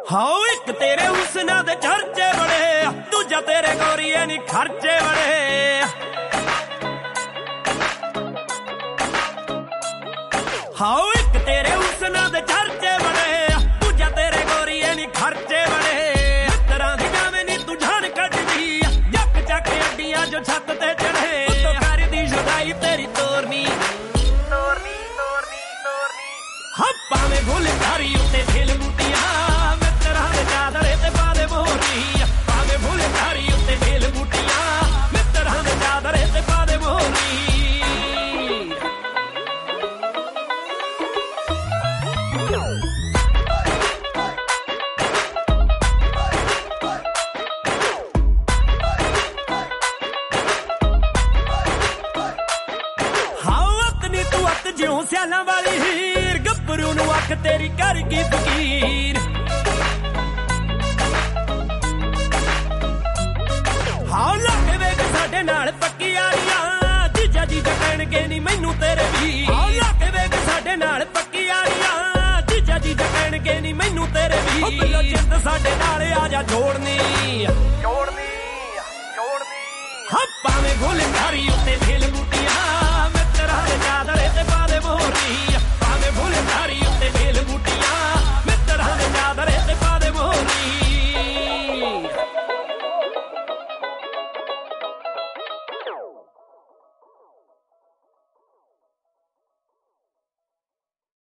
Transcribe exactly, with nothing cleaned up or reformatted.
ਹਾਓ ਇੱਕ ਤੇਰੇ ਹੁਸਨਾਂ ਦੇ ਚਰਚੇ ਬੜੇ, ਦੂਜਾ ਤੇਰੇ ਗੋਰੀਏ ਨੀ ਖਰਚੇ ਬੜੇ। ਹਾਓ ਇੱਕ ਤੇਰੇ ਹੁਸਨਾਂ ਦੇ ਚਰਚੇ ਬੜੇ, ਦੂਜਾ ਤੇਰੇ ਗੋਰੀਏ ਨੀ ਖਰਚੇ ਬੜੇ। ਮਿੱਤਰਾਂ ਦੀ ਜਾਵੇਂ ਨੀ ਤੂੰ ਜਾਨ ਕੱਢਦੀ, ਜੱਕ ਚੱਕ ਅੱਡੀਆਂ ਜੋ ਛੱਤ ਤੇ ਚੜੇ। ਉੱਤੋਂ ਕਰਦੀ ਜੁਦਾਈ ਤੇਰੀ ਤੋਰਨੀ ਤੋਰਨੀ ਤੋਰਨੀ ਤੋਰਨੀ। ਹਾਂ ਭਾਵੇਂ ਫੁੱਲਕਾਰੀ ਉੱਤੇ ਖਿਲ ਬੂਟੀਆਂ, ਮਿੱਤਰਾਂ ਦੇ ਚਾਦਰੇ ਤੇ ਪਾ ਦੇ ਮੋਹਰੀ। ਭਾਵੇਂ ਫੁੱਲਕਾਰੀ ਉੱਤੇ ਖਿਲ ਬੂਟੀਆਂ, ਮਿੱਤਰਾਂ ਦੇ ਚਾਦਰੇ ਤੇ ਪਾ ਦੇ ਮੋਹਰੀ। ਜਿਉਂ ਸਿਆਲਾਂ ਵਾਲੀ ਹੀਰ, ਗੱਭਰੂ ਨੂੰ ਅੱਖ ਤੇਰੀ ਕਰ ਗਈ ਫਕੀਰ। ਹਾਂ ਲੱਗ ਵੇਖ ਸਾਡੇ ਨਾਲ ਪੱਕੀ ਯਾਰੀਆਂ, ਜੀਜਾ ਜੀਜਾ ਕਹਿਣਗੇ ਨੀ ਮੈਨੂੰ ਤੇਰੇ ਵੀ। ਹਾਂ ਲੱਗ ਵੇਖ ਸਾਡੇ ਨਾਲ ਪੱਕੀ ਯਾਰੀਆਂ, ਜੀਜਾ ਜੀਜਾ ਕਹਿਣਗੇ ਨੀ ਮੈਨੂੰ ਤੇਰੇ ਵੀ। ਉਹ ਬਿੱਲੋ ਜਿੰਦ ਸਾਡੇ ਨਾਲ ਆ ਜਾ ਜੋੜਨੀ ਜੋੜਨੀ ਜੋੜਨੀ। ਹਾਂ ਭਾਵੇਂ ਫੁੱਲਕਾਰੀ ਉੱਤੇ